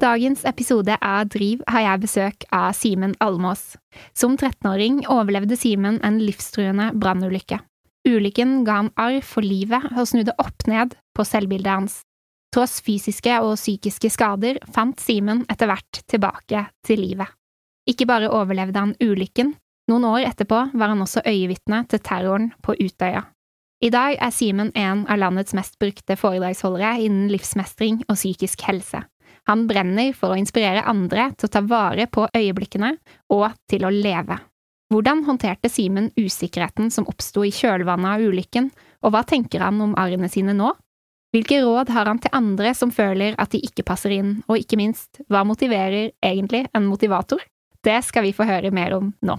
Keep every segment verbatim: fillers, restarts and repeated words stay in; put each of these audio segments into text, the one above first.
dagens episode av Driv har jeg besøk av Simen Almås. Som trettenåring overlevde Simen en livstruende brannulykke. Ulykken ga han arr for livet og snudde opp ned på selvbildet hans. Tross fysiske og psykiske skader fant Simen etter hvert tilbake til livet. Ikke bare overlevde han ulykken, noen år etterpå var han også øyevitne til terroren på Utøya. I dag er Simen en av landets mest brukte foredragsholdere innen livsmestring og psykisk helse. Han brenner for å inspirere andre til å ta vare på øyeblikkene og til å leve. Hvordan håndterte Simen usikkerheten som oppstod i kjølvannet av ulykken, og hva tenker han om arrene sine nå? Hvilke råd har han til andre som føler at de ikke passer inn, og ikke minst, hva motiverer egentlig en motivator? Det skal vi få høre mer om nå.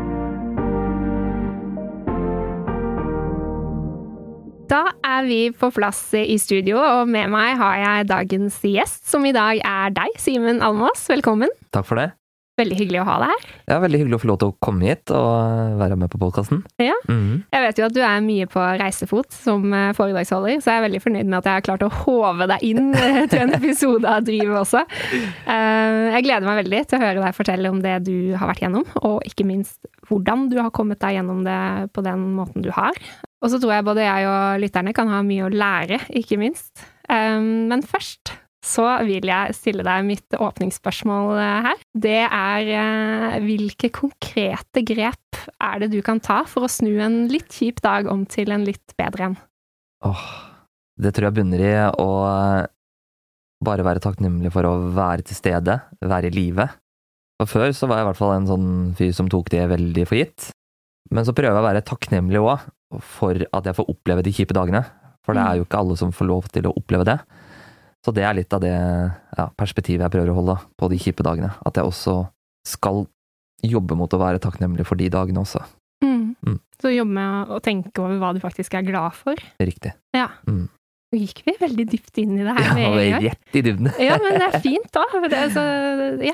Da er vi på plass i studio, og med meg har jeg dagens gjest, som i dag er deg, Simen Almås. Velkommen. Takk for det. Veldig hyggelig å ha deg her. Ja, veldig hyggelig å få lov til å komme hit og være med på podcasten. Ja, mm-hmm. Jeg vet jo at du er mye på reisefot som foredragsholder, så jeg er veldig fornøyd med at jeg har klart å håve deg inn til en episode av Driv også. Jeg gleder meg veldig til å høre deg fortelle om det du har vært gjennom, og ikke minst hvordan du har kommet deg gjennom det på den måten du har. Og så tror jeg både jeg og lytterne kan ha mye å lære, ikke minst. Men først så vil jeg stille deg mitt åpningsspørsmål her. Det er hvilke konkrete grep er det du kan ta for å snu en litt kjip dag om til en litt bedre en? Åh, det tror jeg bunner i å bare være takknemlig for å være til stede, være i livet. Og før så var jeg i hvert fall en sånn fyr som tok det veldig for gitt. Men så prøver jeg å være takknemlig også for at jeg får oppleve de kjipe dagene. For det er jo ikke alle som får lov til å oppleve det. Så det er litt av det ja, perspektivet jeg prøver å holde på de kjipe dagene. At jeg også skal jobbe mot å være takknemlig for de dagene også. Mm. Mm. Så jobbe med å tenke over hva du faktisk er glad for. Riktig. Ja. Mm. Nå gikk vi veldig dypt inn i det her. Ja, vi er rett i dybden. Ja, men det er fint da. Det er så, ja.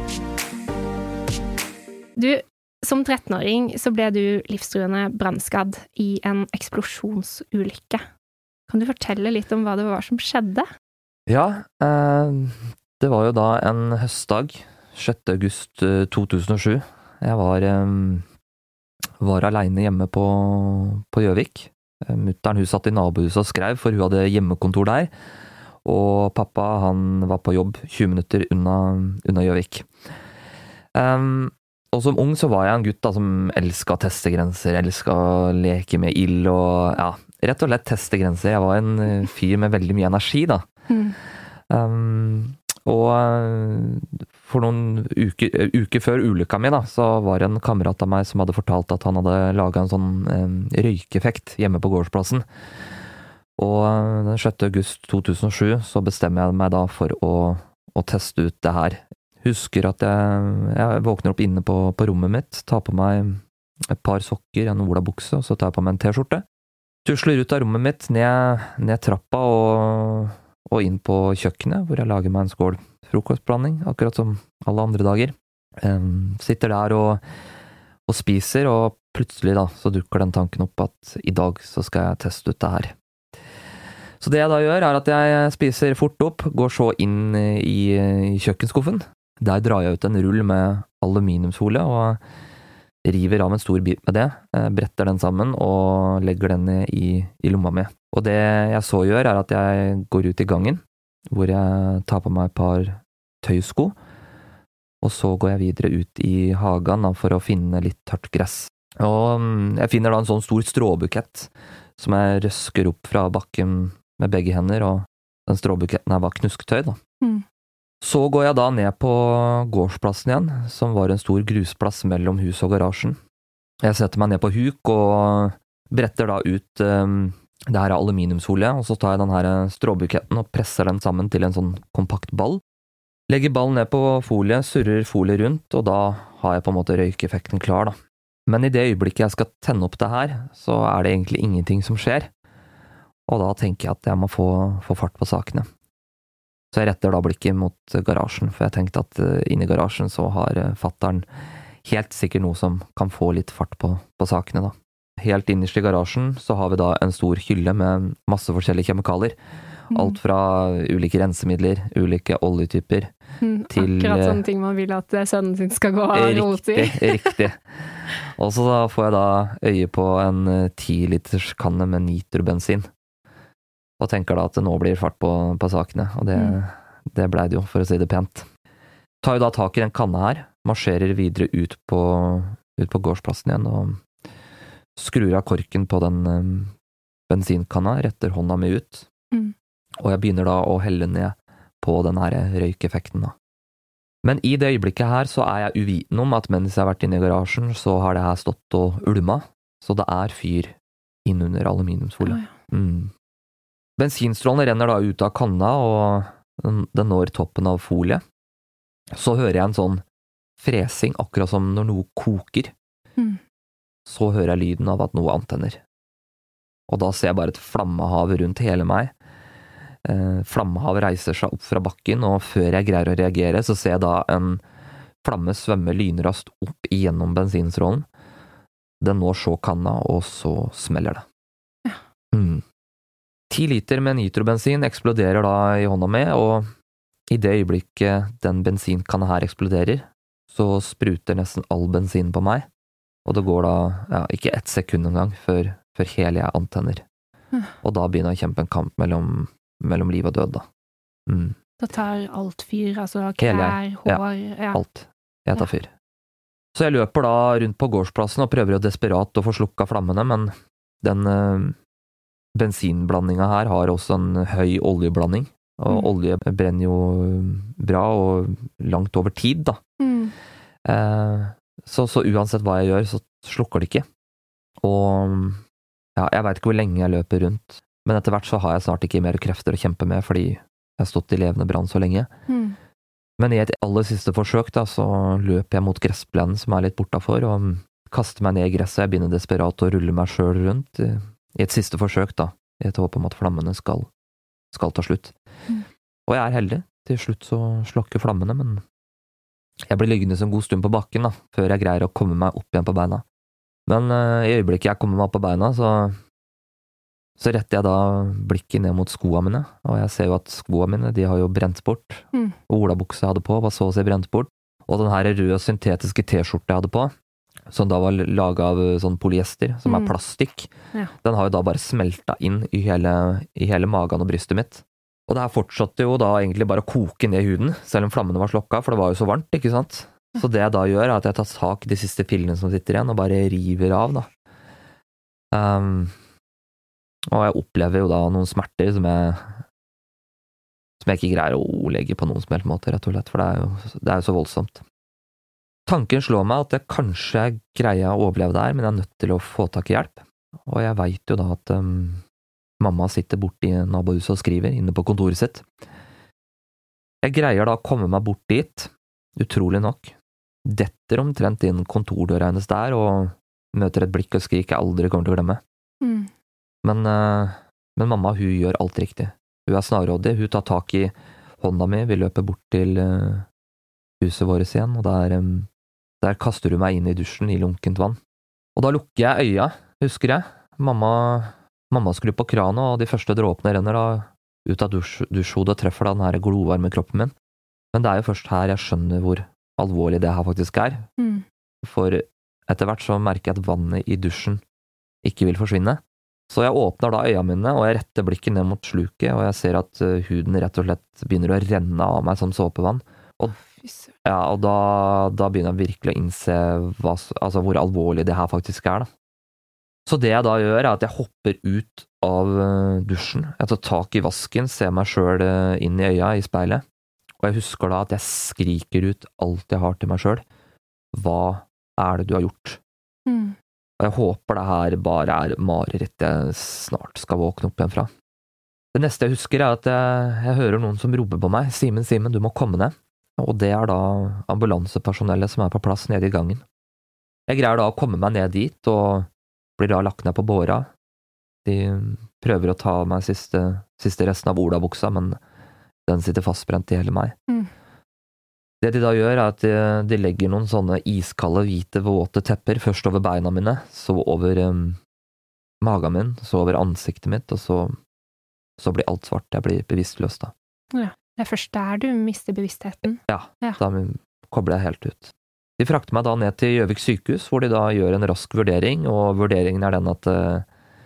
Du, som trettenåring så ble du livstruende brannskadd i en eksplosjonsulykke. Kan du fortelle litt om hva det var som skjedde? Ja, eh, det var jo da en høstdag, sjette august to tusen og sju. Jeg var, eh, var alene hjemme på, på Gjøvik. Mutteren hun satt i nabohuset og skrev, for hun hadde hjemmekontor der. Og pappa, han var på jobb tjue minutter unna, unna Gjøvik. Um, og som ung så var jeg en gutt da, som elsket å teste grenser, elsket å leke med ild og ja, rett og slett teste grenser. Jeg var en fyr med veldig mye energi da. Mm. Um, og for noen uker, uker før ulykka mi da, så var det en kamerat av meg som hadde fortalt at han hadde laget en sånn um, røykeffekt hjemme på gårdsplassen. Og den sjette august to tusen og sju så bestemmer jeg meg da for å, å teste ut det her. Husker at jeg, jeg våkner opp inne på, på rommet mitt, tar på meg et par sokker, en olabukse, og så tar jeg på meg en t-skjorte. Tusler ut av rommet mitt, ned, ned trappa og, og inn på kjøkkenet, hvor jeg lager meg en skål frokostblanding, akkurat som alle andre dager. Um, sitter der og, og spiser, og plutselig da, så dukker den tanken opp at i dag så skal jeg teste ut det her. Så det jeg da gjør er at jeg spiser fort opp, går så inn i, i kjøkkenskuffen. Der drar jeg ut en rull med aluminiumsfolie og river av en stor bit med det, bretter den sammen og legger den i, i lomma mi. Og det jeg så gjør er at jeg går ut i gangen, hvor jeg tar på meg et par tøysko, og så går jeg videre ut i hagen da, for å finne litt tørt gress. Og jeg finner da en sånn stor stråbukett som jeg røsker opp fra bakken med begge hender, og den stråbuketten her var knusktøy da. Mm. Så går jeg da ned på gårdsplassen igjen, som var en stor grusplass mellom hus og garasjen. Jeg setter meg ned på huk og bretter da ut um, det her aluminiumsfolie, og så tar jeg den her stråbuketten og presser den sammen til en sånn kompakt ball. Legger ballen ned på folie, surrer folie rundt, og da har jeg på en måte røykeffekten klar da. Men i det øyeblikket jeg skal tenne opp det her, så er det egentlig ingenting som skjer. Og da tenker jeg at jeg må få, få fart på sakene. Så jeg retter da blikket mot garasjen, for jeg tenkte at inne i garasjen så har fatteren helt sikkert noe som kan få litt fart på, på sakene da. Helt innerst i garasjen så har vi da en stor hylle med masse forskjellige kjemikalier. Alt fra ulike rensemidler, ulike oljetyper, mm, til... Akkurat sånne ting man vil at sønnen sin skal gå og rote i. Riktig, riktig. Og så da får jeg da øye på en ti liters kanne med nitrobensin. Og tenker da at det nå blir fart på, på sakene, og det, mm. det ble det jo, for å si det pent. Tar jo da tak i den kanna her, marsjerer videre ut på, ut på gårdsplassen igjen, og skrur av korken på den um, bensinkanna, retter hånda mi ut, mm. og jeg begynner da å helle ned på den her røykeffekten da. Men i det øyeblikket her så er jeg uviten om at mens jeg har vært inne i garasjen, så har det her stått og ulma, så det er fyr innunder aluminiumsfolie. Oh, ja. mm. Bensinstrålen renner da ut av kanna, og den, den når toppen av folie. Så hører jeg en sånn fresing, akkurat som når noe koker. Mm. Så hører jeg lyden av at noe antenner. Og da ser jeg bare et flammehav rundt hele meg. Eh, flammehav reiser seg opp fra bakken, og før jeg greier å reagere, så ser jeg da en flamme svømme lynraskt opp igjennom bensinstrålen. Den når så kanna, og så smeller det. Ja. Mm. Ti liter med nitrobensin eksploderer da i hånda mi, og i det øyeblikket den bensinkanna her eksploderer, så spruter nesten all bensin på meg, og det går da, ja, ikke ett sekund engang før, før hele jeg antenner. Mm. Og da begynner jeg å kjempe en kamp mellom, mellom liv og død da. Mm. Da tar alt fyr, altså klær, hele, hår, ja, ja. Alt. Jeg tar fyr. Så jeg løper da rundt på gårdsplassen og prøver jo desperat å få slukka flammene, men den øh, bensinblandinga her har også en høy oljeblanding, og mm. olje brenner jo bra og langt over tid da. Mm. Eh, så, så uansett hva jeg gjør, så slukker det ikke. Og ja, jeg vet ikke hvor lenge jeg løper rundt, men etter hvert så har jeg snart ikke mer krefter å kjempe med, fordi jeg har stått i levende brann så lenge. Mm. Men i et aller siste forsøk da, så løper jeg mot gressplenen som er litt bortafor, og kaster meg ned i gresset, jeg begynner desperat å rulle meg selv rundt, i et siste forsøk da, i et håp om at flammene skal, skal ta slutt. Mm. Og jeg er heldig, til slutt så slokker flammene, men jeg blir liggende en god stund på bakken da, før jeg greier å komme meg opp igjen på beina. Men uh, i øyeblikket jeg kommer meg opp på beina, så, så retter jeg da blikket ned mot skoene mine, og jeg ser jo at skoene mine, de har jo brent bort, mm. og olabukse jeg hadde på var så å si brent bort, og den her røde syntetiske t-skjorte jeg hadde på, som da var laget av sånn polyester, som mm. er plastikk. Ja. Den har jo da bare smelta inn i hele, i hele magen og brystet mitt. Og det her fortsatte jo da egentlig bare å koke ned huden, selv om flammene var slokka, for det var jo så varmt, ikke sant? Så det jeg da gjør, er at jeg tar tak i de siste pillene som sitter igjen, og bare river av da. Um, og jeg opplever jo da noen smerter som jeg, som jeg ikke greier å ordlegge på noen som helst måte, rett og slett, for det er jo, det er jo så voldsomt. Tanken slår meg at jeg kanskje greier å overleve der, men jeg er nødt til å få tak i hjelp. Og jeg vet jo da at um, mamma sitter borte i nabohuset og skriver inne på kontoret sitt. Jeg greier da å komme meg bort dit, utrolig nok. Detter omtrent inn kontordøra hennes der, og møter et blikk og skrik jeg aldri kommer til å glemme. Mm. Men, uh, men mamma, hun gjør alt riktig. Hun er snarrådig, hun tar tak i hånda mi, vi løper bort til uh, huset vårt igjen, og der... Um, Der kaster hun meg inn i dusjen i lunkent vann. Og da lukker jeg øya, husker jeg. Mamma, mamma skrur på kranen, og de første dråpene renner da ut av dusj, dusjhodet og treffer da den her glovarme kroppen min. Men det er jo først her jeg skjønner hvor alvorlig det her faktisk er. Mm. For etter hvert så merker jeg at vannet i dusjen ikke vil forsvinne. Så jeg åpner da øya mine, og jeg retter blikket ned mot sluket, og jeg ser at huden rett og slett begynner å renne av meg som såpevann. Og ja, og da, da begynner jeg virkelig å innse hva, altså hvor alvorlig det her faktisk er da. Så det jeg da gjør er at jeg hopper ut av dusjen, jeg tar tak i vasken, ser meg selv inn i øya i speilet, og jeg husker da at jeg skriker ut alt jeg har til meg selv. Hva er det du har gjort? Mm. Og jeg håper det her bare er mareritt jeg snart skal våkne opp igjen fra. Det neste jeg husker er at jeg, jeg hører noen som roper på meg, Simen, Simen, du må komme ned. Og det er da ambulansepersonellet som er på plass nede i gangen. Jeg greier da å komme meg ned dit, og blir da lagt ned på båra. De prøver å ta meg siste, siste resten av olabuksa, men den sitter fastbrent i hele meg. Mm. Det de da gjør er at de, de legger noen sånne iskalde, hvite, våte tepper, først over beina mine, så over um, magen min, så over ansiktet mitt, og så så blir alt svart, jeg blir bevisstløs da. Ja, det er først der du mister bevisstheten. Ja, Ja. da kobler jeg helt ut. De frakter meg da ned til Gjøvik sykehus, hvor de da gjør en rask vurdering, og vurderingen er den at eh,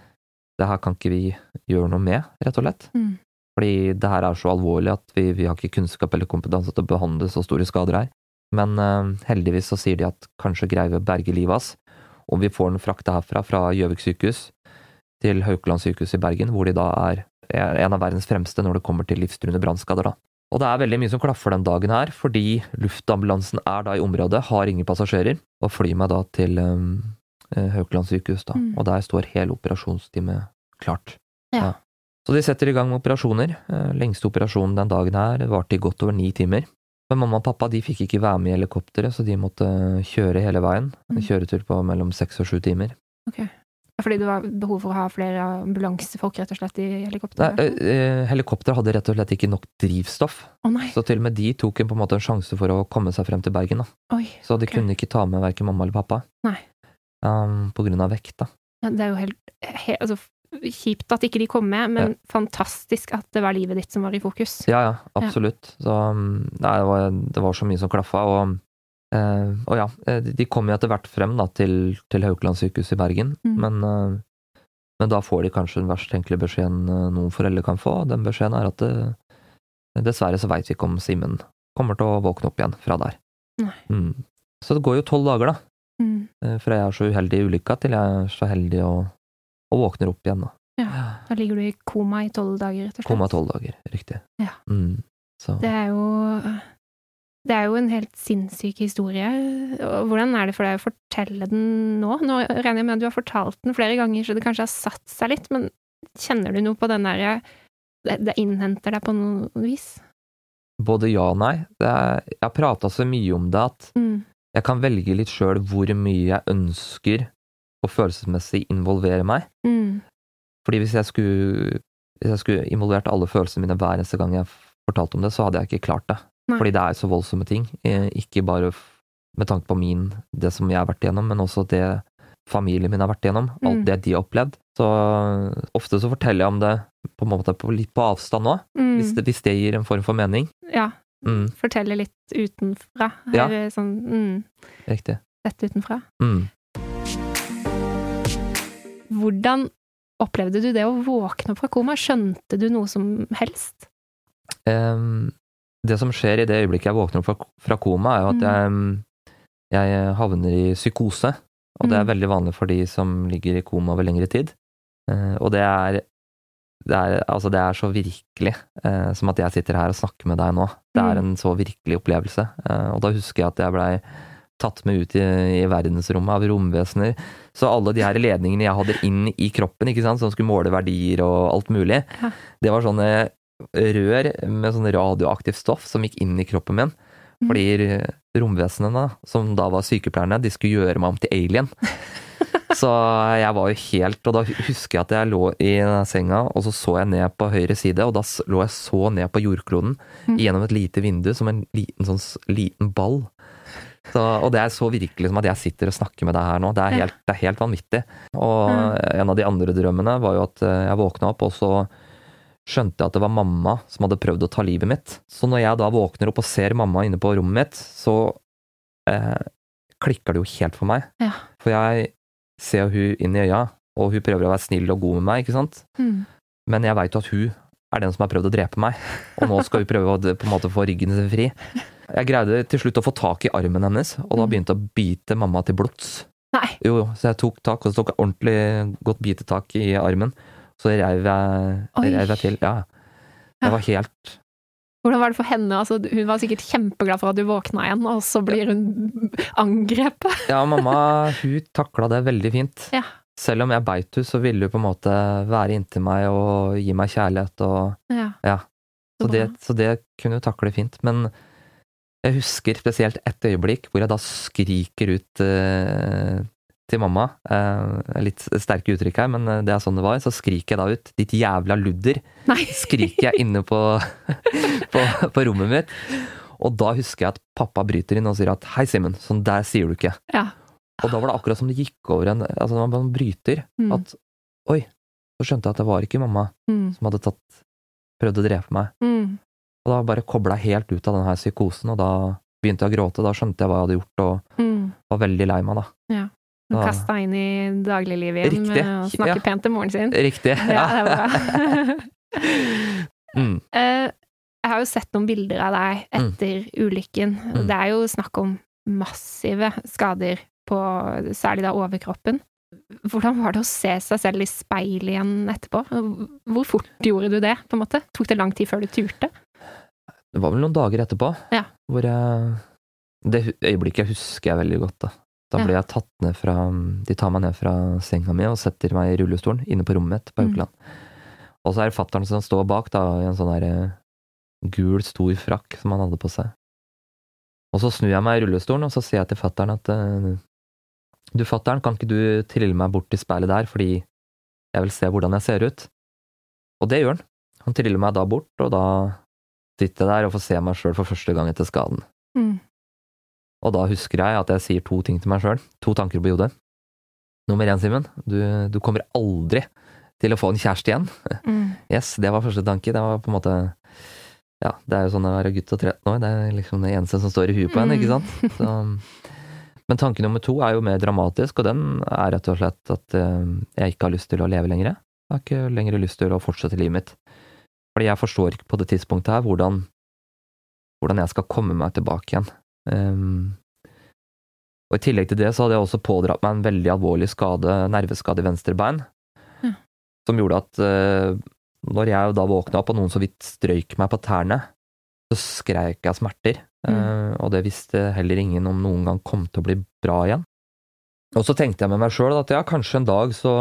det her kan ikke vi gjøre noe med, rett og slett. Mm. Fordi det her er så alvorlig at vi, vi har ikke kunnskap eller kompetanse til å behandle så store skader her. Men eh, heldigvis så sier de at kanskje greier vi å berge livet hans, og vi får den frakta herfra, fra Gjøvik sykehus til Haukeland sykehus i Bergen, hvor de da er en av verdens fremste når det kommer til livstruende brannskader da. Og det er veldig mye som klaffer den dagen her, fordi luftambulansen er da i området, har ingen passasjerer, og flyr meg da til um, Haukeland sykehus da. Mm. Og der står hele operasjonsteamet klart. Ja. Så de setter i gang med operasjoner. Lengste operasjonen den dagen her varte i godt over ni timer. Men mamma og pappa de fikk ikke være med i helikopteret, så de måtte kjøre hele veien. En Mm. kjøretur på mellom seks og sju timer. Ok. Fordi det var behov for å ha flere ambulansefolk rett og slett i Nei, helikopteret? eh, helikopteret hadde rett og slett ikke nok drivstoff. Å nei, Så til og med de tok en, på en måte en sjanse for å komme seg frem til Bergen. Da. oi. Så de Ok. kunne ikke ta med hverken mamma eller pappa. Nei. Um, på grunn av vekt, da. Ja, det er jo helt, he, altså, kjipt at ikke de kom med, men fantastisk at det var livet ditt som var i fokus. Ja, ja, absolutt. Så um, nei, det, var, det var så mye som klaffa, og, eh, og ja, eh, de de kom jo etter hvert frem da, til, til Haukeland sykehus i Bergen, Mm. men, eh, men da får de kanskje den verst tenkelige beskjeden eh, noen foreldre kan få, og den beskjeden er at det, dessverre så vet vi ikke om Simen kommer til å våkne opp igjen fra der. Nei. Mm. Så det går jo tolv dager da, Mm. eh, fra jeg er så uheldig i ulykka til jeg er så heldig og, og våkner opp igjen da. Ja. Da ligger du i koma i tolv dager, rett og slett. Koma tolv dager, riktig. Ja. Mm. Så. Det er jo Det er jo en helt sinnssyk historie. Og hvordan er det for deg å fortelle den nå? Nå regner jeg med at du har fortalt den flere ganger, så det kanskje har satt seg litt, men kjenner du noe på den derre det, det innhenter deg på noe vis? Både ja og nei. Det er, jeg har pratet så mye om det at Mm. jeg kan velge litt selv hvor mye jeg ønsker å følelsesmessig involvere meg. Mm. Fordi hvis jeg skulle, hvis jeg skulle involvert alle følelsene mine hver eneste gang jeg fortalte om det, så hadde jeg ikke klart det. Nei. Fordi det er så voldsomme ting. Eh, Ikke bare f- med tanke på min, det som jeg har vært igjennom, men også det familien min har vært igjennom. Alt Mm. det de har opplevd. Så ofte så forteller jeg om det på en måte på, litt på avstand nå, Mm. hvis, det, hvis det gir en form for mening. Ja. Mm, Fortelle litt utenfra. Ja. Her, sånn, mm, riktig. Sett utenfra. Mm. Hvordan opplevde du det å våkne opp fra koma? Skjønte du noe som helst? Em, det som skjer i det øyeblikket jeg våkner opp fra, fra koma, er jo at jeg, jeg havner i psykose. Og det er Mm. veldig vanlig for de som ligger i koma over lengre tid. Eh, og det er, det er, altså det er så virkelig, eh, som at jeg sitter her og snakker med deg nå. Det er Mm. en så virkelig opplevelse. Eh, og da husker jeg at jeg blei tatt med ut i, i verdensrommet av romvesener. Så alle de her ledningene jeg hadde inn i kroppen, ikke sant, som skulle måle verdier og alt mulig, Ja. det var sånne rør med sånn radioaktivt stoff som gikk inn i kroppen min. Mm. Fordi romvesenene, som da var sykepleierne, de skulle gjøre meg om til alien. Så jeg var jo helt, og da husker jeg at jeg lå i senga, og så så jeg ned på høyre side, og da s- lå jeg så ned på jordkloden, Mm. gjennom et lite vindu, som en liten, sånn, s- liten ball. Så, og det er så virkelig som at jeg sitter og snakker med deg her nå. Det er Ja. helt, det er helt vanvittig. Og Mm. en av de andre drømmene var jo at eh, jeg våkna opp, og så skjønte jeg at det var mamma som hadde prøvd å ta livet mitt. Så når jeg da våkner opp og ser mamma inne på rommet mitt, så eh, klikker det jo helt for meg. Ja. For jeg ser hun inn i øya, og hun prøver å være snill og god med meg, ikke sant? Mm. Men jeg vet jo at hun er den som har prøvd å drepe meg, og nå skal hun prøve å på en måte få ryggen sin fri. Jeg greide til slutt å få tak i armen hennes, og da Mm. begynte jeg å bite mamma til blods. Nei. Jo, jo, så jeg tok tak, og så tok jeg ordentlig godt bitetak i armen. Så reiv jeg, Oi. reiv jeg til, ja. Ja. Jeg var helt... Hvordan var det for henne? Altså, hun var sikkert kjempeglad for at du våkna igjen, og så blir hun angrepet. Ja, mamma, hun takla det veldig fint. Ja. Selv om jeg beit henne, så ville hun på en måte være inntil meg og gi meg kjærlighet, og Ja. ja. Så Så det, bra. så det kunne hun takle fint. Men jeg husker spesielt et øyeblikk hvor jeg da skriker ut eh, til mamma. Eh, litt sterke uttrykk her, men det er sånn det var. Så skriker jeg da ut, ditt jævla ludder, Nei. skriker jeg inne på, på, på rommet mitt. Og da husker jeg at pappa bryter inn og sier at hei Simen, sånn der sier du ikke. Ja. Og da var det akkurat som det gikk over en, altså når man bryter, Mm. at oi, så skjønte jeg at det var ikke mamma Mm. som hadde tatt, prøvd å drepe meg. Mm. Og da bare koblet jeg helt ut av den her psykosen, og da begynte jeg å gråte, da skjønte jeg hva jeg hadde gjort, og Mm. var veldig lei meg da. Ja. Du Da- kastet inn i dagliglivet igjen Riktig. med å snakke Ja. pent til moren sin. Riktig. Ja, det er bra. mm. Eh, Jeg har jo sett noen bilder av deg etter ulykken. Mm. Det er jo snakk om massive skader på særlig da overkroppen. Hvordan var det å se seg selv i speil igjen etterpå? Hvor fort gjorde du det, på en måte? Tok det lang tid før du turte? Det var vel noen dager etterpå, Ja. hvor jeg, det hu- øyeblikket husker jeg veldig godt da. Da Ja. ble jeg tatt ned fra, de tar meg ned fra senga mi og setter meg i rullestolen inne på rommet mitt på Mm. Haukeland. Og så er det fatteren som står bak da, i en sånn der eh, gul, stor frakk som han hadde på seg. Og så snur jeg meg i rullestolen, og så sier jeg til fatteren at eh, du fatteren, kan ikke du trille meg bort til speilet der, fordi jeg vil se hvordan jeg ser ut? Og det gjør han. Han triller meg da bort, og da sitter jeg der og får se meg selv for første gang etter skaden. Mm. Og da husker jeg at jeg sier to ting til meg selv, to tanker på hodet. Nummer én, Simen, du, du kommer aldri til å få en kjæreste igjen. Mm. Yes, det var første tanke. Det var på en måte, ja, det er jo sånn å være gutt og tretten år, det er liksom det eneste som står i huet på en, ikke sant? Så, men tanke nummer to er jo mer dramatisk, og den er rett og slett at eh, jeg ikke har lyst til å leve lenger. Jeg har ikke lenger lyst til å fortsette livet mitt. Fordi jeg forstår ikke på det tidspunktet her hvordan, hvordan jeg skal komme meg tilbake igjen. Um, og i tillegg til det så hadde jeg også pådratt meg en veldig alvorlig skade, nerveskade i venstre bein, Ja. som gjorde at uh, når jeg da våkna opp og noen så vidt strøyk meg på tærne, så skreik jeg smerter, uh, og det visste heller ingen om noen gang kom til å bli bra igjen. Og så tenkte jeg med meg selv at ja, kanskje en dag så,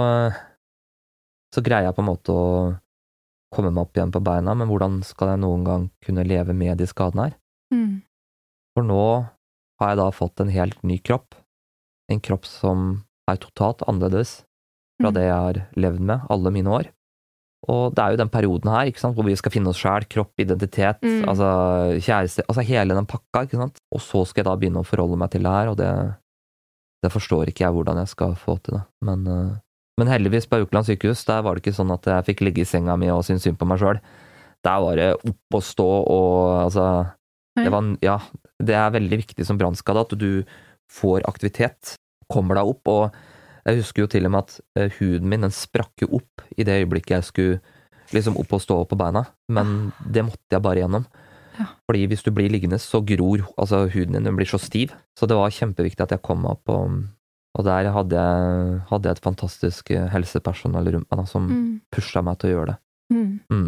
så greier jeg på en måte å komme meg opp igjen på beina, men hvordan skal jeg noen gang kunne leve med de skadene her? Mm. For nå har jeg da fått en helt ny kropp. En kropp som er totalt annerledes fra Mm. det jeg har levd med alle mine år. Og det er jo den perioden her, ikke sant, hvor vi skal finne oss selv, kropp, identitet, Mm. altså kjæreste, altså hele den pakka, ikke sant? Og så skal jeg da begynne å forholde meg til det her, og det, det forstår ikke jeg hvordan jeg skal få til det. Men, uh, men heldigvis på Haukeland sykehus, der var det ikke sånn at jeg fikk ligge i senga mi og synes synd på meg selv. Der var det opp og stå og altså Det, var, ja, det er veldig viktig som brannskade at du får aktivitet, kommer deg opp, og jeg husker jo til og med at uh, huden min den sprakk jo opp i det øyeblikket jeg skulle liksom opp og stå på beina, men det måtte jeg bare gjennom. Ja. Fordi hvis du blir liggende, så gror altså huden din, den blir så stiv. Så det var kjempeviktig at jeg kom meg opp, og, og der hadde jeg, hadde jeg et fantastisk helsepersonell rundt meg da, som Mm. pushet meg til å gjøre det. Mm. Mm.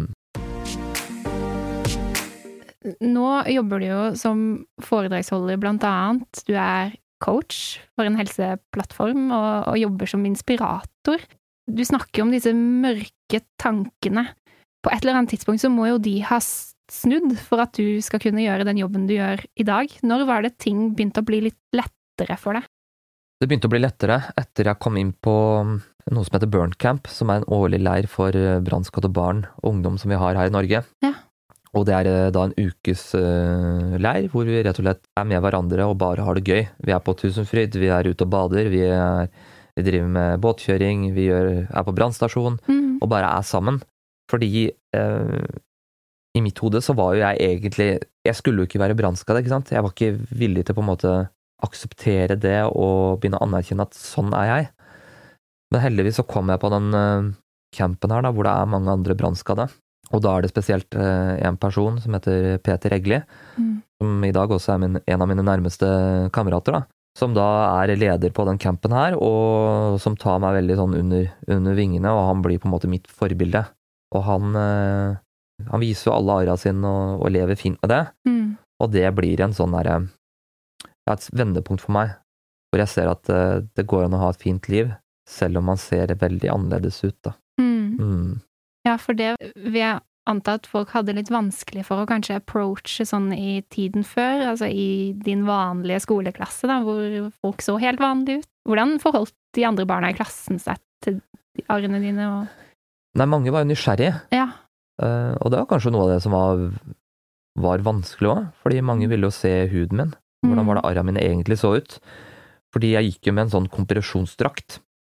Nå jobber du jo som foredragsholder blant annet. Du er coach for en helseplattform og, og jobber som inspirator. Du snakker om disse mørke tankene. På et eller annet tidspunkt så må jo de ha snudd for at du skal kunne gjøre den jobben du gjør i dag. Når var det ting begynte å bli litt lettere for deg? Det begynte å bli lettere etter jeg kom inn på noe som heter Burn Camp, som er en årlig leir for brannskadde barn og ungdom som vi har her i Norge. Ja. Og det er da en ukes uh, leir, hvor vi rett og slett er med hverandre og bare har det gøy. Vi er på Tusenfryd, vi er ute og bader, vi, er, vi driver med båtkjøring, vi gjør, er på brannstasjon, Mm. og bare er sammen. Fordi uh, i mitt hode så var jo jeg egentlig, jeg skulle jo ikke være brannskadet, ikke sant? Jeg var ikke villig til på en måte akseptere det og begynne å anerkjenne at sånn er jeg. Men heldigvis så kom jeg på den uh, campen her da, hvor det er mange andre brannskadde. Og da er det spesielt uh, en person som heter Peter Egli, Mm. som i dag også er min, en av mine nærmeste kamerater da, som da er leder på den campen her, og som tar meg veldig sånn under, under vingene, og han blir på en måte mitt forbilde. Og han, uh, han viser jo alle åra sine og, og lever fint med det, Mm. og det blir en sånn der, ja, et vendepunkt for meg, hvor jeg ser at uh, det går an å ha et fint liv, selv om man ser veldig annerledes ut da. Mm. Mm. Ja, for det vil jeg anta at folk hadde litt vanskelig for å kanskje approache sånn i tiden før, altså i din vanlige skoleklasse da, hvor folk så helt vanlig ut. Hvordan forholdt de andre barna i klassen seg til arrene dine? Og... Nei, mange var jo nysgjerrige, Ja. uh, og det var kanskje noe av det som var, var vanskelig også, fordi mange ville jo se huden min, hvordan var det arrene mine egentlig så ut, fordi jeg gikk jo med en sånn kompresjonsdrakt, Mm.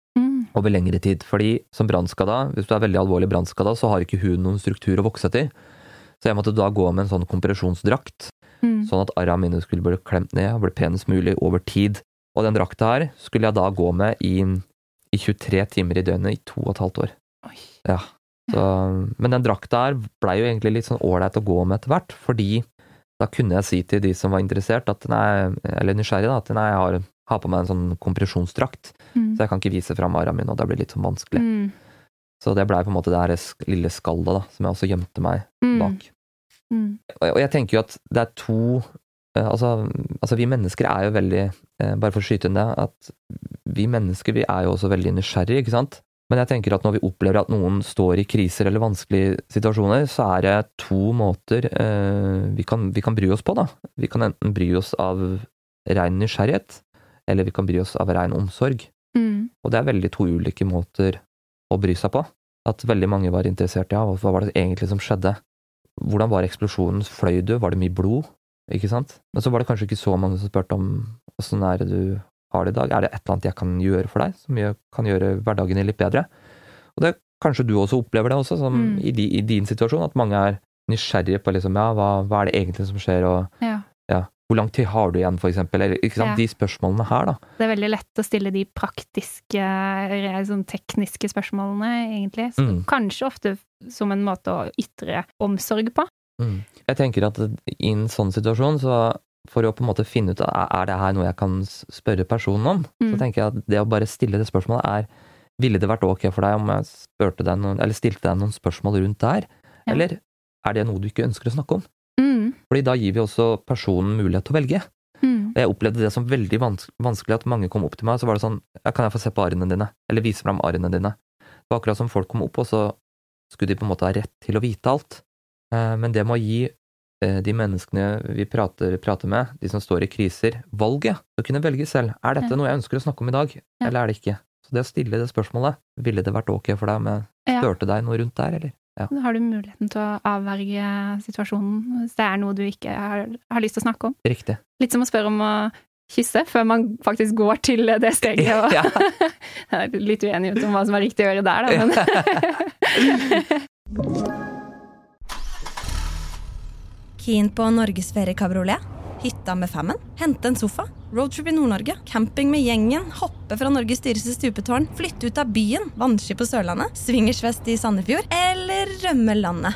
over lengre tid. Fordi som brannskada, hvis du er veldig alvorlig brannskada, så har ikke huden noen struktur å vokse etter. Så jeg måtte da gå med en sånn kompresjonsdrakt, mm. sånn at armene mine skulle bli klemt ned og bli penest mulig over tid. Og den drakta her skulle jeg da gå med i, i tjuetre timer i døgnet i to og et halvt år. Oi. Ja. Så, men den drakta her ble jo egentlig litt sånn ålreit å gå med etter hvert, fordi da kunne jeg si til de som var interessert, at nei, eller nysgjerrig da, at nei, jeg har, har på meg en sånn kompresjonsdrakt, mm. så jeg kan ikke vise frem armene mine, og det blir litt sånn vanskelig. Mm. Så det ble på en måte det her lille skallet da, som jeg også gjemte meg mm. bak. Mm. Og, og jeg tenker jo at det er to, eh, altså, altså vi mennesker er jo veldig, eh, bare for å skyte inn det, at vi mennesker, vi er jo også veldig nysgjerrige, ikke sant? Men jeg tenker at når vi opplever at noen står i kriser eller vanskelige situasjoner, så er det to måter eh, vi, kan, vi kan bry oss på da. Vi kan enten bry oss av ren nysgjerrighet, eller vi kan bry oss av ren omsorg. Mm. Og det er veldig to ulike måter å bry seg på. At veldig mange var interessert i, ja, hva var det egentlig som skjedde? Hvordan var eksplosjonen? Fløy du? Var det mye blod? Ikke sant? Men så var det kanskje ikke så mange som spørte om hvordan er det du har det i dag? Er det et eller annet jeg kan gjøre for deg, som jeg kan gjøre hverdagen litt bedre? Og det kanskje du også opplever det også, som mm. i, di, i din situasjon, at mange er nysgjerrige på liksom, ja, hva, hva er det egentlig som skjer, og ja. Ja, hvor lang tid har du igjen, for eksempel, eller ikke sant, ja. De spørsmålene her da. Det er veldig lett å stille de praktiske, sånn tekniske spørsmålene, egentlig, så mm. kanskje ofte som en måte å ytre omsorg på. Mm. Jeg tenker at i en sånn situasjon, så for å på en måte finne ut, er det her noe jeg kan spørre personen om? Mm. Så tenker jeg at det å bare stille det spørsmålet er, ville det vært ok for deg om jeg spurte deg noen, eller stilte deg noen spørsmål rundt der? Ja. Eller er det noe du ikke ønsker å snakke om? Mm. Fordi da gir vi også personen mulighet til å velge. Mm. Og jeg opplevde det som veldig vans- vanskelig at mange kom opp til meg, så var det sånn, ja, kan jeg få se på arrene dine? Eller vise frem arrene dine? Det var akkurat som folk kom opp, og så skulle de på en måte ha rett til å vite alt. Eh, men det må gi de menneskene vi prater, prater med, de som står i kriser, valget, å kunne velge selv. Er dette ja. Noe jeg ønsker å snakke om i dag, ja. Eller er det ikke? Så det å stille det spørsmålet, ville det vært ok for deg om jeg spurte deg noe rundt der, eller? Ja. Har du muligheten til å avverge situasjonen hvis det er noe du ikke har, har lyst til å snakke om? Riktig. Litt som å spørre om å kysse, før man faktisk går til det steget. Og ja. Jeg er litt uenig om hva som er riktig å gjøre der, da, men... Keen på Norgesferie kabriolet? Hytta med femmen? Hente en sofa? Roadtrip i Nord-Norge? Camping med gjengen? Hoppe fra Norges dyreste stupetårn? Flytte ut av byen? Vannski på Sørlandet? Swingersfest i Sandefjord? Eller rømme landet?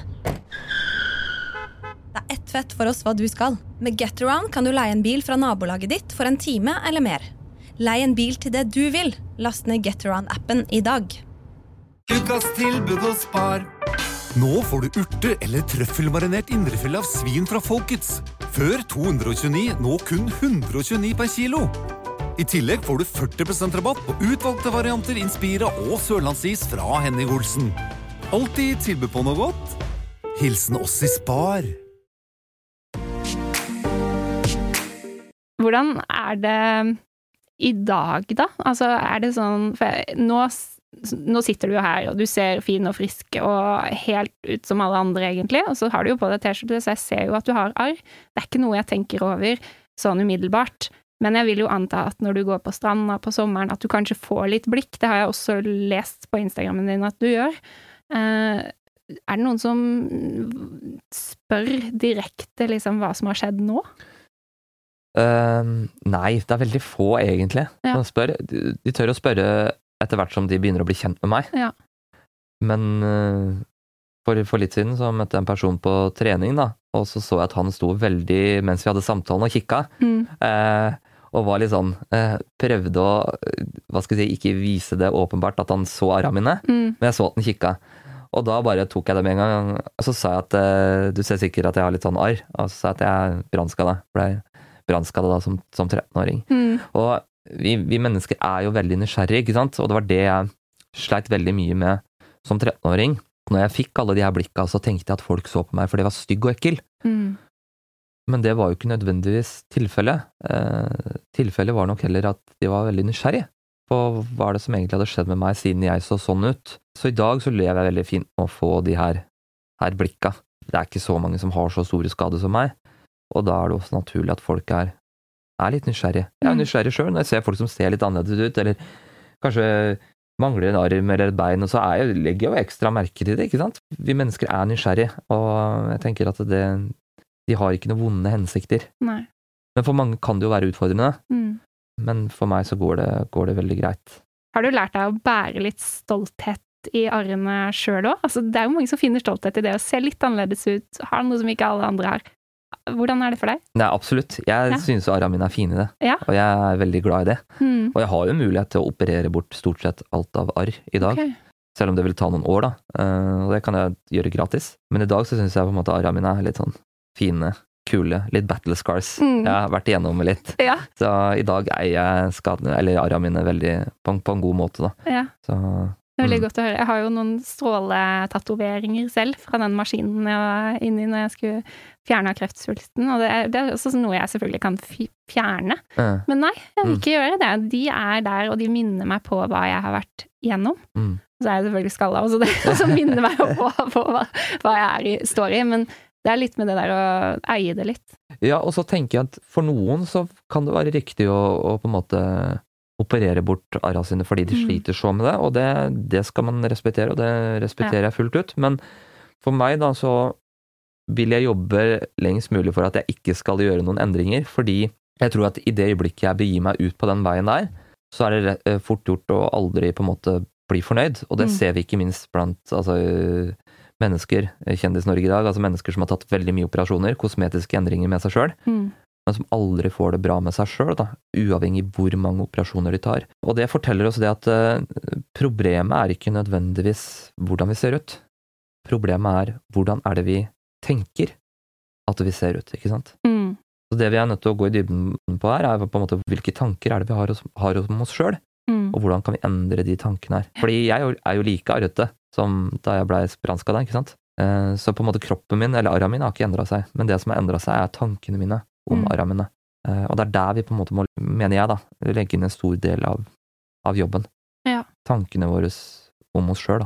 Det er ett fett for oss hva du skal. Med Getaround kan du leie en bil fra nabolaget ditt for en time eller mer. Leie en bil til det du vil. Last ned Getaround-appen i dag. Ukas tilbud og spar. Nå får du urte eller trøffelmarinert indrefilet av svin fra Folkets. Før to hundre og tjueni, nå kun hundre og tjueni per kilo. I tillegg får du førti prosent rabatt på utvalgte varianter Inspira og Sørlandsis fra Henning Olsen. Alltid tilbud på noe godt. Hilsen oss i Spar. Hvordan er det i dag da? Altså er det sånn, for nå Nå sitter du jo her, og du ser fin og frisk og helt ut som alle andre egentlig, og så har du jo på deg t-skjorte, så jeg ser jo at du har arr. Det er ikke noe jeg tenker over sånn umiddelbart, men jeg vil jo anta at når du går på stranda på sommeren, at du kanskje får litt blikk. Det har jeg også lest på Instagrammen din at du gjør. Eh, er det noen som spør direkte liksom hva som har skjedd nå? Uh, nei, det er veldig få egentlig ja. som spør. De, de tør å spørre etter hvert som de begynner å bli kjent med meg. Ja. Men uh, for, for litt siden så møtte jeg en person på trening da, og så så jeg at han sto veldig, mens vi hadde samtalen og kikka, mm. uh, og var litt sånn, uh, prøvde å, hva skal jeg si, ikke vise det åpenbart at han så arrene mine, mm. men jeg så at han kikka. Og da bare tok jeg det med en gang, og så sa jeg at uh, du ser sikkert at jeg har litt sånn arr, og så sa jeg at jeg er brannskada, ble brannskada da som, som trettenåring. Mm. Og Vi, vi mennesker er jo veldig nysgjerrige, ikke sant? Og det var det jeg sleit veldig mye med som trettenåring. Når jeg fikk alle de her blikka, så tenkte jeg at folk så på meg, for det var stygg og ekkel. Mm. Men det var jo ikke nødvendigvis tilfellet. Eh, tilfellet var nok heller at de var veldig nysgjerrige på hva det som egentlig hadde skjedd med meg siden jeg så sånn ut. Så i dag så lever jeg veldig fint med å få de her, her blikka. Det er ikke så mange som har så store skader som meg, og da er det også naturlig at folk er er litt nysgjerrig. Jeg er nysgjerrig selv når jeg ser folk som ser litt annerledes ut, eller kanskje mangler en arm eller et bein, og så er jeg, legger jeg jo ekstra merke til det, ikke sant? Vi mennesker er nysgjerrige, og jeg tenker at det, de har ikke noen vonde hensikter. Nei. Men for mange kan det jo være utfordrende, Mm. men for meg så går det, går det veldig greit. Har du lært deg å bære litt stolthet i arrene selv også? Altså, det er jo mange som finner stolthet i det å se litt annerledes ut, har noe som ikke alle andre har. Hvordan er det for deg? Nei, absolutt. Jeg Ja. synes armene mine er fine i det, Ja. og jeg er veldig glad i det. Mm. Og jeg har jo mulighet til å operere bort stort sett alt av arr i dag, Ok. selv om det vil ta noen år da, Eh, og det kan jeg gjøre gratis. Men i dag så synes jeg på en måte armene mine er litt sånn fine, kule, litt battle scars. Mm. Jeg har vært igjennom litt. Ja, Så i dag er jeg skadene, eller armene mine veldig på, en- på en god måte da. ja. Så, Det er veldig mm. godt å høre. Jeg har jo noen stråletatoveringer selv fra den maskinen jeg var inne i når jeg skulle fjerne kreftsvulsten, og det er, det er også noe jeg selvfølgelig kan f- fjerne. eh, Men nei, jeg vil Mm. ikke gjøre det. De er der, og de minner meg på hva jeg har vært igjennom. mm. Så er jeg selvfølgelig skalla også, det som minner meg på, på hva, hva jeg er i, står i. Men det er litt med det der å eie det litt. Ja, og så tenker jeg at for noen så kan det være riktig å, å på en måte operere bort arra sine fordi de Mm. sliter så med det, og det, det skal man respektere, og det respekterer jeg fullt ut. Men for meg da så vil jeg jobbe lengst mulig for at jeg ikke skal gjøre noen endringer, fordi jeg tror at i det øyeblikket jeg begir meg ut på den veien der, så er det rett- eh, fort gjort å aldri på en måte bli fornøyd, og det Mm. ser vi ikke minst blant altså, mennesker, Kjendis-Norge i dag, altså mennesker som har tatt veldig mye operasjoner, kosmetiske endringer med seg selv, Mm. men som aldri får det bra med seg selv, da, uavhengig hvor mange operasjoner de tar. Og det forteller oss det at eh, problemet er ikke nødvendigvis hvordan vi ser ut. Problemet er hvordan er det vi tenker at vi ser ut, ikke sant? Mm. Så det vi er nødt til å gå i dybden på her, er på en måte hvilke tanker er det vi har, hos, har om oss selv, Mm. og hvordan kan vi endre de tankene her. Fordi jeg er jo- er jo like arrete som da jeg ble brannskadet, ikke sant? Eh, Så på en måte kroppen min, eller arra mine, har ikke endret seg, men det som har endret seg er tankene mine om Mm. arra mine. Eh, Og det er der vi på en måte må, mener jeg da, legge inn en stor del av, av jobben. Ja. Tankene våre om oss selv da.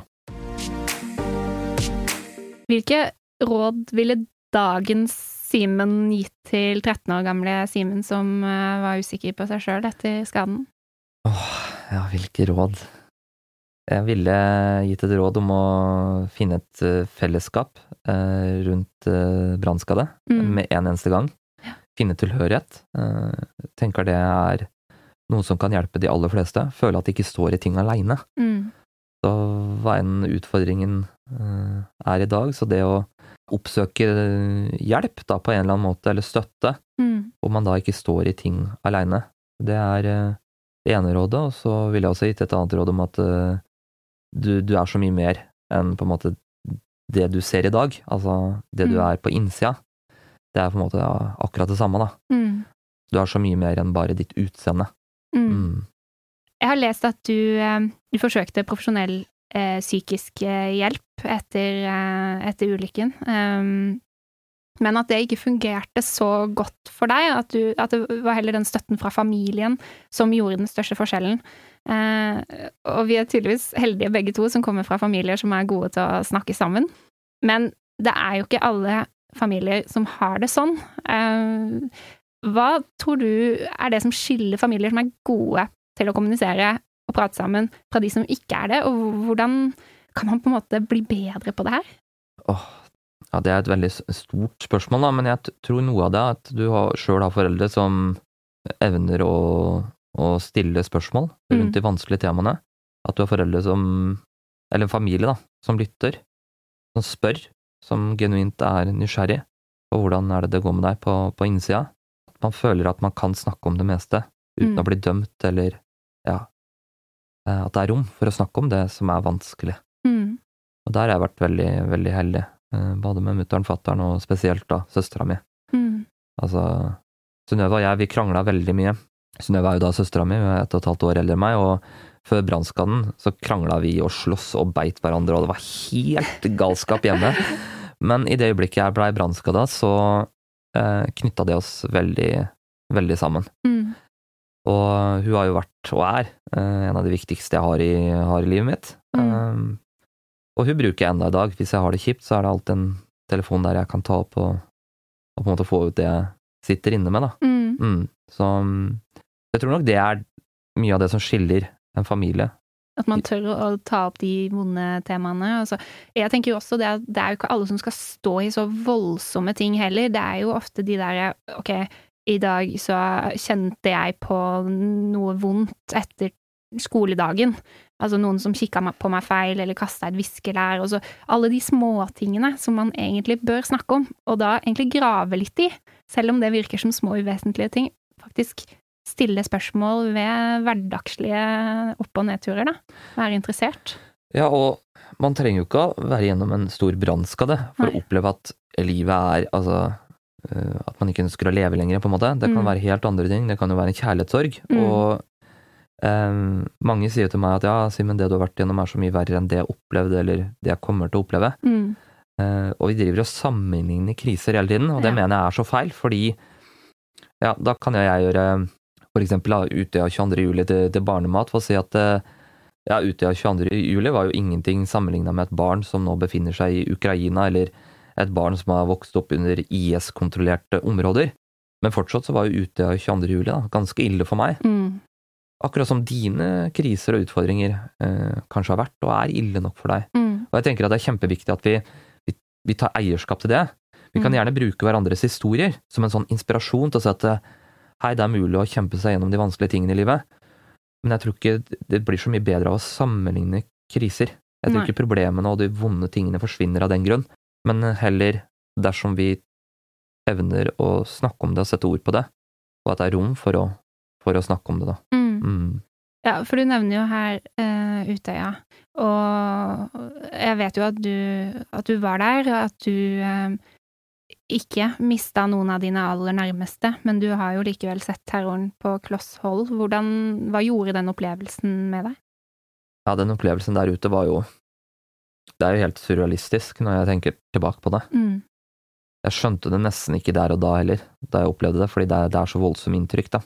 Hvilke råd ville dagens Simen gitt til tretten år gamle Simen som eh, var usikker på seg selv etter skaden? Åh, ja, hvilke råd? Jeg ville gitt et råd om å finne et eh, fellesskap eh, rundt eh, brannskade Mm. med en eneste gang. Finne tilhørighet. Eh, tenker det er noe som kan hjelpe de aller fleste. Føle at de ikke står i ting alene. Mm. Så hva enn utfordringen eh, er i dag, så det å oppsøke hjelp da på en eller annen måte, eller støtte, Mm. hvor man da ikke står i ting alene, det er eh, det ene rådet. Og så ville jeg også gitt et annet råd om at eh, du, du er så mye mer enn på en måte det du ser i dag, altså det du Mm. er på innsida. Det er på en måte ja, akkurat det samme da. Mm. Du er så mye mer enn bare ditt utseende. Mm. Mm. Jeg har lest at du, eh, du forsøkte profesjonell eh, psykisk eh, hjelp etter, eh, etter ulykken, um, men at det ikke fungerte så godt for deg, at, du, at det var heller den støtten fra familien som gjorde den største forskjellen. Eh, og vi er tydeligvis heldige begge to som kommer fra familier som er gode til å snakke sammen, men det er jo ikke alle familier som har det sånn. Eh, hva tror du er det som skiller familier som er gode til å kommunisere og prate sammen, fra de som ikke er det, og hvordan kan man på en måte bli bedre på det her? Åh, ja, det er et veldig s- stort spørsmål da, men jeg t- tror noe av det er at du har, selv har foreldre som evner å, å stille spørsmål rundt Mm. de vanskelige temaene. At du har foreldre som, eller en familie da, som lytter, som spør, som genuint er nysgjerrig på hvordan er det det går med deg på, på innsida. At man føler at man kan snakke om det meste, uten Mm. å bli dømt, eller ja, eh, at det er rom for å snakke om det som er vanskelig. Mm. Og der har jeg vært veldig, veldig heldig, eh, både med mutteren, fatteren og spesielt da søstera mi. Mm. Altså, Synnøve og jeg, vi krangla veldig mye. Synnøve er jo da søstera mi, hun er ett og et halvt år eldre enn meg, og før brannskaden så krangla vi og sloss og beit hverandre, og det var helt galskap hjemme. Men i det øyeblikket jeg blei brannskada, så eh, knytta det oss veldig, veldig sammen. Mm. Og hun har jo vært, og er, eh, en av de viktigste jeg har i, har i livet mitt. Mm. Um, og hun bruker jeg enda i dag. Hvis jeg har det kjipt, så er det alltid en telefon der jeg kan ta opp og, og på en måte få ut det jeg sitter inne med, da. Mm. Mm. Så um, jeg tror nok det er mye av det som skiller en familie At man tør å, å ta opp de vonde temaene. Altså, jeg tenker jo også det at det er jo ikke alle som skal stå i så voldsomme ting heller. Det er jo ofte de der, ok, i dag så kjente jeg på noe vondt etter skoledagen. Altså noen som kikket på meg feil, eller kastet et viskelær, og så alle de små tingene som man egentlig bør snakke om, og da egentlig grave litt i, selv om det virker som små uvesentlige ting, faktisk stille spørsmål ved hverdagslige opp- og nedturer da, være interessert. Ja, og man trenger jo ikke å være gjennom en stor brannskade for Nei. Å oppleve at livet er, altså, at man ikke ønsker å leve lenger på en måte. Det kan mm. være helt andre ting, det kan jo være en kjærlighetssorg, mm. og Um, mange sier til meg at ja, Simen, det du har vært gjennom er så mye verre enn det jeg opplevde, eller det jeg kommer til å oppleve. Mm. Uh, og vi driver og sammenligner kriser hele tiden, og det ja. Mener jeg er så feil, fordi ja, da kan jeg gjøre for eksempel da, Utøya tjueandre juli til, til barnemat, for å si at ja, Utøya tjueandre juli var jo ingenting sammenlignet med et barn som nå befinner seg i Ukraina, eller et barn som har vokst opp under I S-kontrollerte områder. Men fortsatt så var jo Utøya tjueandre juli da, ganske ille for meg. Mm. Akkurat som dine kriser og utfordringer eh, kanskje har vært og er ille nok for deg. Mm. Og jeg tenker at det er kjempeviktig at vi, vi, vi tar eierskap til det. Vi kan mm. gjerne bruke hverandres historier som en sånn inspirasjon til å si at hei, det er mulig å kjempe seg gjennom de vanskelige tingene i livet. Men jeg tror ikke det blir så mye bedre av å sammenligne kriser. Jeg tror Nei. Ikke problemene og de vonde tingene forsvinner av den grunn, men heller dersom vi evner å snakke om det og sette ord på det, og at det er rom for å, for å snakke om det da. Mm. Mm. Ja, for du nevner jo her uh, Utøya, og jeg vet jo at du, at du var der, og at du uh, ikke mistet noen av dine aller nærmeste, men du har jo likevel sett terroren på kloss hold. Hvordan, hva gjorde den opplevelsen med deg? Ja, den opplevelsen der ute var jo, det er jo helt surrealistisk når jeg tenker tilbake på det. Mm. Jeg skjønte det nesten ikke der og da heller, da jeg opplevde det, fordi det er, det er så voldsomt inntrykk da.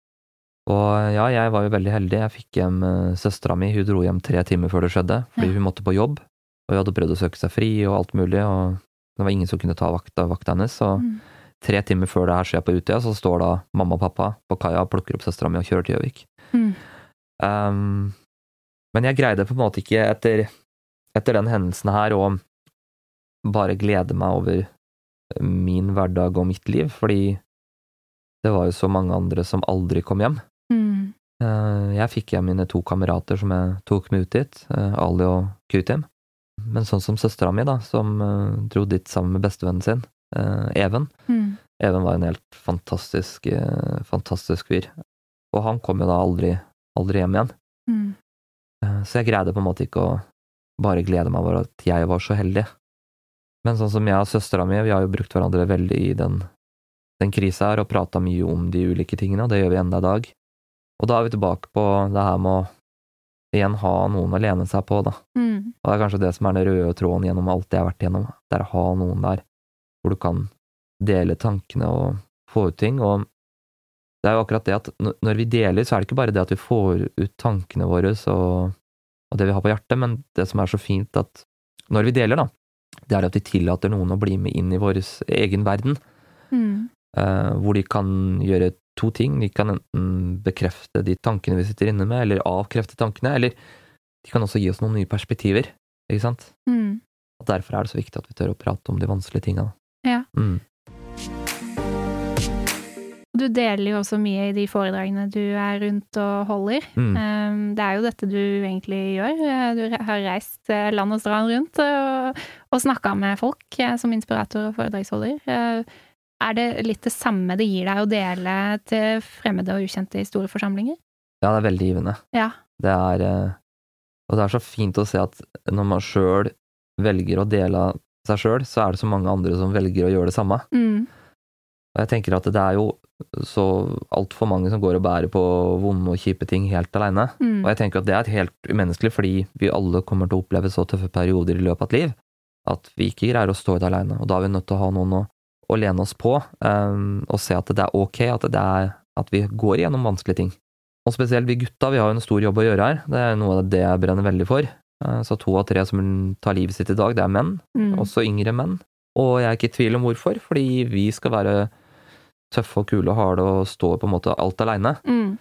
Og ja, jeg var jo veldig heldig. Jeg fikk hjem uh, søstera mi, hun dro hjem tre timer før det skjedde, fordi ja. Hun måtte på jobb, og hun hadde prøvd å søke seg fri og alt mulig, og det var ingen som kunne ta vakta, vakta hennes, så mm. tre timer før det her skjer på Utøya, så står da mamma og pappa på kaia og plukker opp søstera mi og kjører til Gjøvik. Mm. Um, men jeg greide på en måte ikke etter, etter den hendelsen her å bare glede meg over min hverdag og mitt liv, fordi det var jo så mange andre som aldri kom hjem. Mm. Jeg fikk hjem mine to kamerater som jeg tok med ut dit, Ali og Kutim. Men sånn som søstera mi da, som dro dit sammen med bestevennen sin, Even. Mm. Even var en helt fantastisk, fantastisk fyr. Og han kom jo da aldri, aldri hjem igjen. Mm. Så jeg greide på en måte ikke å bare glede meg over at jeg var så heldig. Men sånn som jeg og søstera mi, vi har jo brukt hverandre veldig i den den krisa her, og pratet mye om de ulike tingene, og det gjør vi enda i dag. Og da er vi tilbake på det her med å igjen ha noen å lene seg på, da. Mm. Og det er kanskje det som er den røde tråden gjennom alt det jeg har vært gjennom, det er å ha noen der, hvor du kan dele tankene og få ut ting, og det er jo akkurat det at når vi deler, så er det ikke bare det at vi får ut tankene våre og, og det vi har på hjertet, men det som er så fint at når vi deler da, det er at vi tillater noen å bli med inn i vår egen verden. Mm. Uh, hvor de kan gjøre to ting. De kan enten bekrefte de tankene vi sitter inne med, eller avkrefte tankene, eller de kan også gi oss noen nye perspektiver, ikke sant? Mm. Og derfor er det så viktig at vi tør å prate om de vanskelige tingene. Ja. Mm. Du deler jo også mye i de foredragene du er rundt og holder. Mm. Um, det er jo dette du egentlig gjør. Du har reist land og strand rundt og, og snakket med folk som inspirator og foredragsholder. Uh, Er det litt det samme det gir deg å dele til fremmede og ukjente i store forsamlinger? Ja, det er veldig givende. Ja. Det er, og det er så fint å se at når man selv velger å dele seg selv, så er det så mange andre som velger å gjøre det samme. Mm. Og jeg tenker at det er jo så alt for mange som går og bærer på vonde og kjipe ting helt alene. Mm. Og jeg tenker at det er helt umenneskelig, fordi vi alle kommer til å oppleve så tøffe perioder i løpet av et liv, at vi ikke greier å stå i det alene. Og da er vi nødt til å ha noen å å lene oss på, um, og se at det er ok, at, det er, at vi går igjennom vanskelige ting. Og spesielt vi gutta, vi har jo en stor jobb å gjøre her. Det er noe av det jeg brenner veldig for. Uh, så to av tre som tar livet sitt i dag, det er menn, mm. også yngre menn. Og jeg er ikke i tvil om hvorfor, fordi vi skal være tøffe og kule og harde og stå på en måte alt alene. Mm.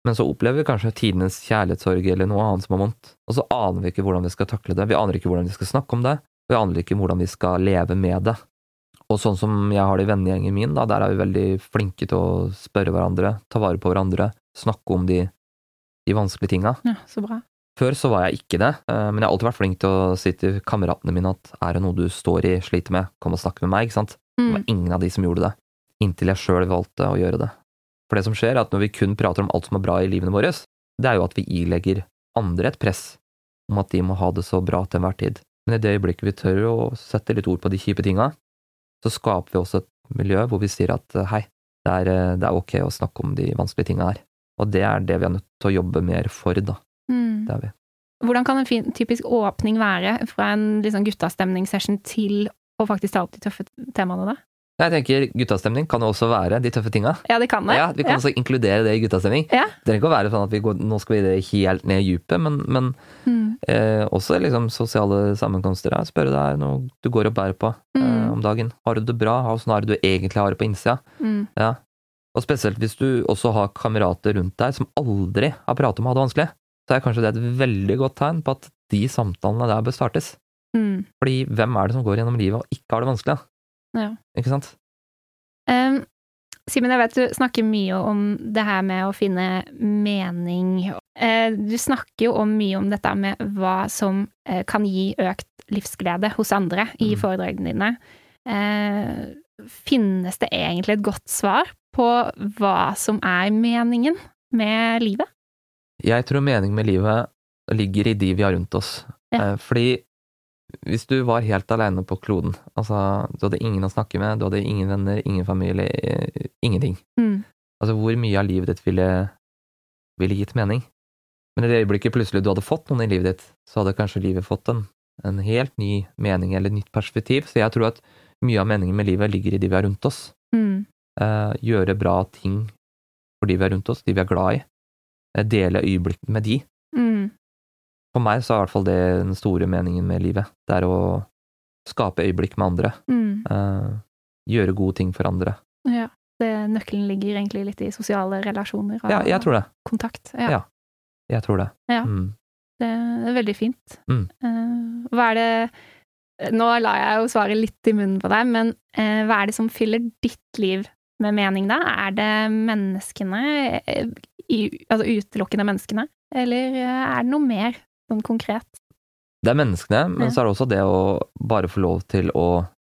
Men så opplever vi kanskje tidenes kjærlighetssorg eller noe annet som er vondt, og så aner vi ikke hvordan vi skal takle det, vi aner ikke hvordan vi skal snakke om det, vi aner ikke hvordan vi skal leve med det. Og sånn som jeg har det i vennegjengen min, da, der er vi veldig flinke til å spørre hverandre, ta vare på hverandre, snakke om de, de vanskelige tinga. Ja, så bra. Før så var jeg ikke det, men jeg har alltid vært flink til å si til kameratene mine at er det noe du står i, sliter med, kom og snakke med meg, ikke sant? Det var ingen av de som gjorde det, inntil jeg selv valgte å gjøre det. For det som skjer er at når vi kun prater om alt som er bra i livene våre, det er jo at vi ilegger andre et press om at de må ha det så bra til enhver tid. Men i det øyeblikket vi tør å sette litt ord på de kjipe tinga, så skaper vi også et miljø hvor vi sier at hei, det er, det er ok å snakke om de vanskelige tinga her. Og det er det vi er nødt til å jobbe mer for, da. Mm. Det er vi. Hvordan kan en fin, typisk åpning være fra en liksom guttastemningssession til å faktisk ta opp de tøffe temaene da? Jeg tenker guttastemning kan jo også være de tøffe tinga. Ja, det kan det. Ja, vi kan ja. også inkludere det i guttastemning. Ja. Det trenger ikke å være sånn at vi går, nå skal vi det helt ned i djupet, men, men mm. eh, også liksom sosiale sammenkomster. Ja. Spørre deg noe du går og bærer på mm. eh, om dagen. Har du det bra? Hvordan har du egentlig har det på innsida? Mm. Ja. Og spesielt hvis du også har kamerater rundt deg som aldri har pratet om å ha det vanskelig, så er kanskje det et veldig godt tegn på at de samtalene der bør startes. Mm. Fordi hvem er det som går gjennom livet og ikke har det vanskelig? Ja. Ikke sant? Um, Simen, jeg vet du snakker mye om det her med å finne mening. Uh, du snakker jo om mye om dette med hva som uh, kan gi økt livsglede hos andre i mm. foredragene dine. Uh, finnes det egentlig et godt svar på hva som er meningen med livet? Jeg tror meningen med livet ligger i de vi har rundt oss. Ja. Uh, fordi hvis du var helt alene på kloden, altså du hadde ingen å snakke med, du hadde ingen venner, ingen familie, ingenting. Mm. Altså hvor mye av livet ditt ville, ville gitt mening? Men i det øyeblikket plutselig du hadde fått noen i livet ditt, så hadde kanskje livet fått en, en helt ny mening eller nytt perspektiv. Så jeg tror at mye av meningen med livet ligger i de vi har rundt oss. Mm. Uh, gjøre bra ting for de vi har rundt oss, de vi er glad i. Uh, dele øyeblikk med de. Mm. For meg så er i hvert fall det den store meningen med livet. Det er å skape øyeblikk med andre. Mm. Uh, gjøre gode ting for andre. Ja, det, nøkkelen ligger egentlig litt i sosiale relasjoner og ja, jeg tror det. kontakt. Ja. ja, jeg tror det. Ja, mm. det er veldig fint. Mm. Uh, hva er det, nå la jeg jo svaret litt i munnen på deg, men uh, hva er det som fyller ditt liv med mening da? Er det menneskene, i, altså utelukkende menneskene, eller er det noe mer? Sånn konkret. Det er menneskene, men ja. så er det også det å bare få lov til å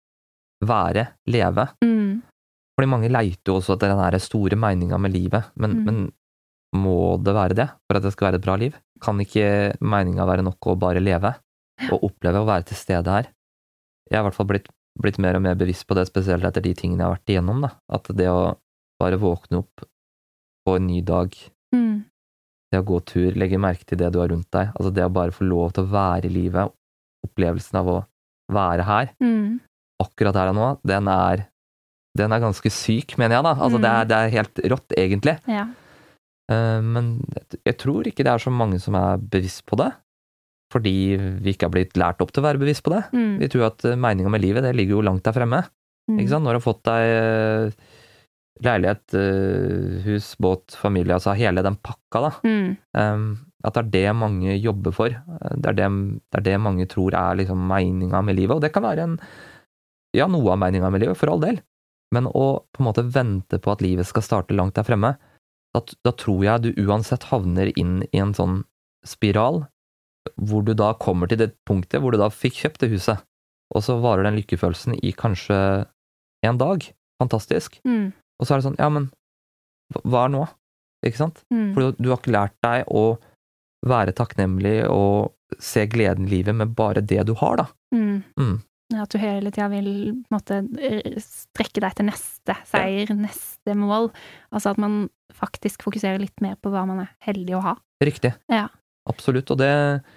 være, leve. Mm. Fordi mange leiter jo også etter den her store meninga med livet, men, mm. men må det være det for at det skal være et bra liv? Kan ikke meninga være nok å bare leve og oppleve å være til stede her? Jeg har i hvert fall blitt, blitt mer og mer bevisst på det, spesielt etter de tingene jeg har vært igjennom, da. At det å bare våkne opp på en ny dag, mm. det å gå tur, legge merke til det du har rundt deg, altså det å bare få lov til å være i livet, opplevelsen av å være her, mm. akkurat her og nå, den er, den er ganske syk, mener jeg da. Altså mm. det, er, det er helt rått, egentlig. Ja. Uh, men jeg tror ikke det er så mange som er bevisst på det, fordi vi ikke har blitt lært opp til å være bevisst på det. Mm. Vi tror at meningen med livet, det ligger jo langt der fremme. Mm. Ikke sant? Når du har fått deg leilighet, hus, båt, familie, altså hele den pakka da. Mm. Um, at det er det mange jobber for. Det er det, det er det mange tror er liksom meninga med livet, og det kan være en, ja, noe av meninga med livet, for all del. Men å på en måte vente på at livet skal starte langt der fremme, at, da tror jeg du uansett havner inn i en sånn spiral, hvor du da kommer til det punktet hvor du da fikk kjøpt det huset, og så varer den lykkefølelsen i kanskje en dag. Fantastisk. Mm. Og så er det sånn, ja, men hva er nå? Ikke sant? Mm. For du, du har ikke lært deg å være takknemlig og se gleden i livet med bare det du har, da. Mm. Mm. At du hele tida vil måtte strekke deg til neste seier, ja. Neste mål. Altså at man faktisk fokuserer litt mer på hva man er heldig å ha. Riktig. Ja. Absolutt, og det,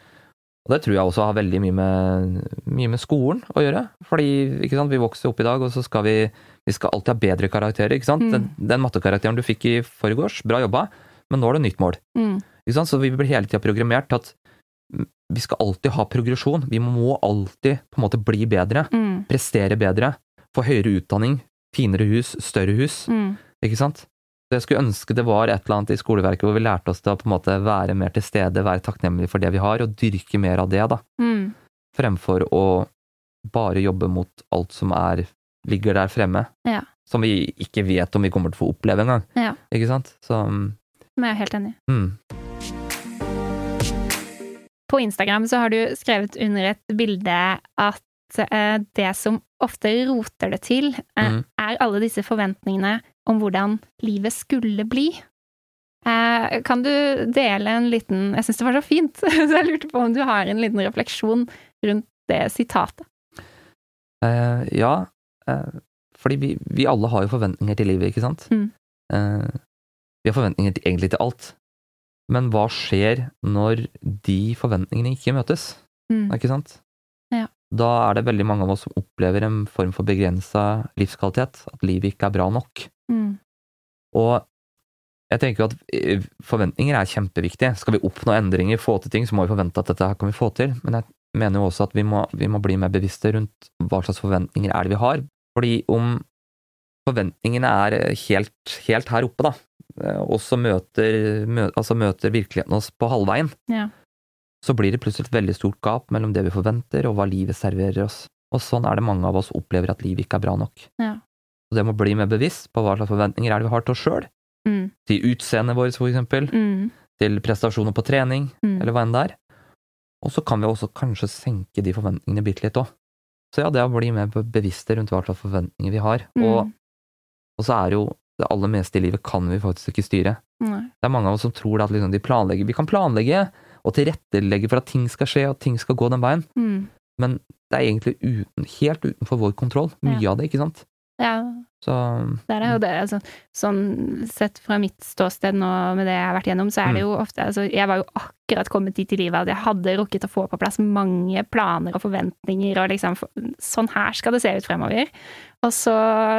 og det tror jeg også har veldig mye med, mye med skolen å gjøre. Fordi, ikke sant, vi vokser opp i dag, og så skal vi Vi skal alltid ha bedre karakterer, ikke sant? Mm. Den, den mattekarakteren du fikk i forgårs, bra jobba, men nå er det nytt mål. Mm. Ikke sant? Så vi blir hele tida programmert til at vi skal alltid ha progresjon. Vi må alltid på en måte bli bedre, mm. prestere bedre, få høyere utdanning, finere hus, større hus, mm. ikke sant? Så jeg skulle ønske det var et eller annet i skoleverket hvor vi lærte oss til å på en måte være mer til stede, være takknemlige for det vi har, og dyrke mer av det, da. Mm. Fremfor å bare jobbe mot alt som er, ligger der fremme. Ja. Som vi ikke vet om vi kommer til å få oppleve en gang. Ja. Ikke sant? Så... Men jeg er helt enig. Mm. På Instagram så har du skrevet under et bilde at eh, det som ofte roter det til, eh, Mm. er alle disse forventningene om hvordan livet skulle bli. Eh, kan du dele en liten, jeg synes det var så fint, så jeg lurte på om du har en liten refleksjon rundt det sitatet. Eh, ja, eh, fordi vi, vi alle har jo forventninger til livet, ikke sant? Mm. Eh, vi har forventninger til, egentlig til alt. Men hva skjer når de forventningene ikke møtes? Mm. Ikke sant? Ja. Da er det veldig mange av oss som opplever en form for begrenset livskvalitet, at livet ikke er bra nok. Mm. Og jeg tenker jo at eh, forventninger er kjempeviktige. Skal vi oppnå endringer, få til ting, så må vi forvente at dette her kan vi få til. Men jeg mener jo også at vi må, vi må bli mer bevisste rundt hva slags forventninger er det vi har. Fordi om forventningene er helt, helt her oppe da, og så møter, mø, altså møter virkeligheten oss på halvveien, Ja. så blir det plutselig et veldig stort gap mellom det vi forventer og hva livet serverer oss. Og sånn er det mange av oss opplever at livet ikke er bra nok. Ja. Så det må bli mer bevisst på hva slags forventninger er det vi har til oss selv, Mm. til utseendet vårt for eksempel, Mm. til prestasjoner på trening, Mm. eller hva enn det er. Og så kan vi også kanskje senke de forventningene bitte litt også. Så ja, det å bli mer bevisste rundt hva slags forventninger vi har. Mm. Og, og så er jo det aller meste i livet kan vi faktisk ikke styre. Nei. Det er mange av oss som tror at liksom de planlegger, vi kan planlegge og tilrettelegge for at ting skal skje, og at ting skal gå den veien. Mm. Men det er egentlig uten, helt utenfor vår kontroll. Mye Ja. av det, ikke sant? Ja, Så det er det jo det. Altså, sånn sett fra mitt ståsted nå med det jeg har vært gjennom, så er det jo ofte, altså, jeg var jo akkurat kommet dit i livet at jeg hadde rukket å få på plass mange planer og forventninger, og liksom, sånn her skal det se ut fremover. Og så,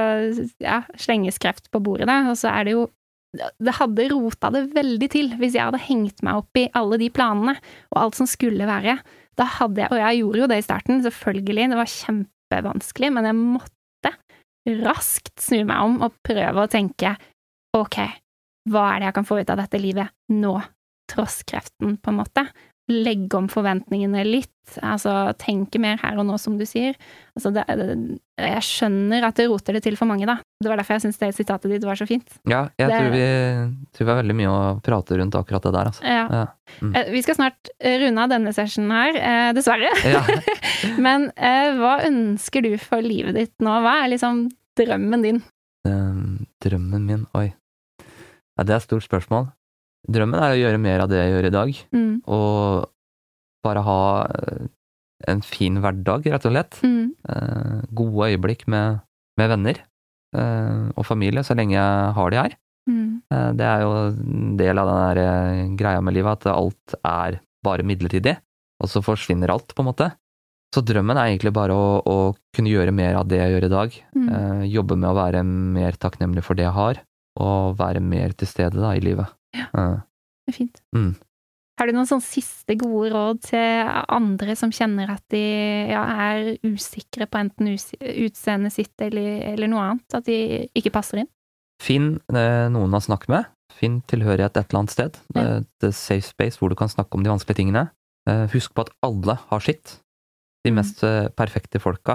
ja, slenges kreft på bordet da, og så er det jo, det hadde rota det veldig til hvis jeg hadde hengt meg opp i alle de planene, og alt som skulle være. Da hadde jeg, og jeg gjorde jo det i starten, selvfølgelig, det var kjempevanskelig, men jeg måtte raskt snu meg om og prøve å tenke, ok, hva er det jeg kan få ut av dette livet nå, tross kreften på en måte? Legge om forventningene litt, altså tenke mer her og nå, som du sier. Altså det, jeg skjønner at det roter det til for mange da. Det var derfor jeg synes det sitatet ditt var så fint. ja, jeg Det- tror, vi, tror vi har veldig mye å prate rundt akkurat det der, altså. Ja. Ja. Mm. Eh, Vi skal snart eh, runde av denne sessionen her, eh, dessverre. Ja. Men eh, hva ønsker du for livet ditt nå? Hva er liksom drømmen din? Um, drømmen min, oi. Ja, det er et stort spørsmål. Drømmen er å gjøre mer av det jeg gjør i dag, Mm. og bare ha eh, en fin hverdag, rett og slett. Mm. Eh, gode øyeblikk med, med venner eh, og familie, så lenge jeg har de her. Mm. Eh, det er jo en del av den der eh, greia med livet, at alt er bare midlertidig, og så forsvinner alt, på en måte. Så drømmen er egentlig bare å, å kunne gjøre mer av det jeg gjør i dag. Mm. Eh, jobbe med å være mer takknemlig for det jeg har, og være mer til stede da, i livet. Ja. Eh, Det er fint. Mm. Har du noen sånn siste gode råd til andre som kjenner at de ja, er usikre på enten us- utseendet sitt eller, eller noe annet, at de ikke passer inn? Finn eh, noen å snakke med. Finn tilhørighet et eller annet sted. Ja. Eh, det safe space hvor du kan snakke om de vanskelige tingene. Eh, husk på at alle har sitt. De Mm. mest eh, perfekte folka,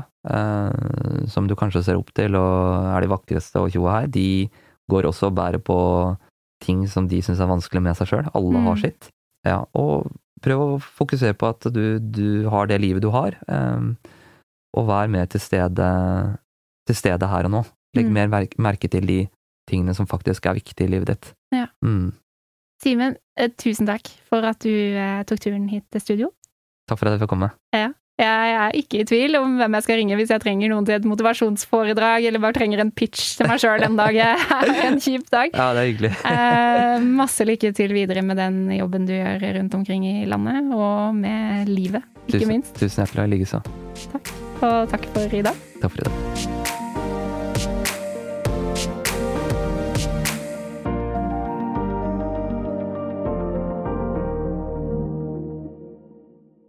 eh, som du kanskje ser opp til og er de vakreste og tjoa her, de går også og bærer på ting som de synes er vanskelig med seg selv. Alle Mm. har sitt. Ja, og prøv å fokusere på at du, du har det livet du har, eh, og vær mer til stede, til stede her og nå. Legg Mm. mer merke, merke til de tingene som faktisk er viktige i livet ditt. Ja. Mm. Simen, eh, tusen takk for at du eh, tok turen hit til studio. Takk for at jeg fikk komme. Ja. Jeg er ikke i tvil om hvem jeg skal ringe hvis jeg trenger noen til et motivasjonsforedrag, eller bare trenger en pitch til meg selv en dag er en kjip dag. Ja, det er hyggelig. Eh, masse lykke til videre med den jobben du gjør rundt omkring i landet, og med livet, ikke tusen, minst. Tusen hjertelig, likeså. Og takk for i dag. Takk for i dag.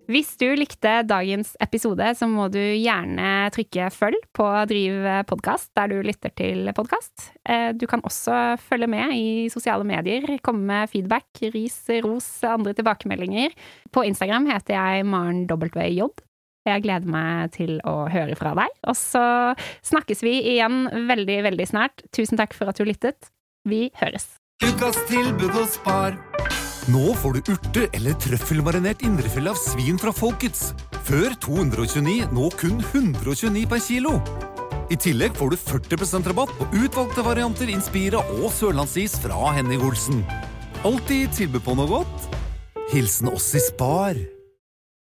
Hvis du likte dagens episode, så må du gjerne trykke følg på Driv podcast, der du lytter til podcast. Du kan også følge med i sosiale medier, komme med feedback, ris, ros, andre tilbakemeldinger. På Instagram heter jeg Maren W J. Jeg gleder meg til å høre fra deg. Og så snakkes vi igjen veldig, veldig snart. Tusen takk for at du lyttet. Vi høres. Ukas tilbud hos Spar. Nå får du urte- eller trøffelmarinert indrefilet av svin fra Folkets. Før to hundre og tjueni, nå kun hundre og tjueni per kilo. I tillegg får du førti prosent rabatt på utvalgte varianter Inspira og Sørlandsis fra Henning Olsen. Alltid tilbud på noe godt. Hilsen oss i Spar.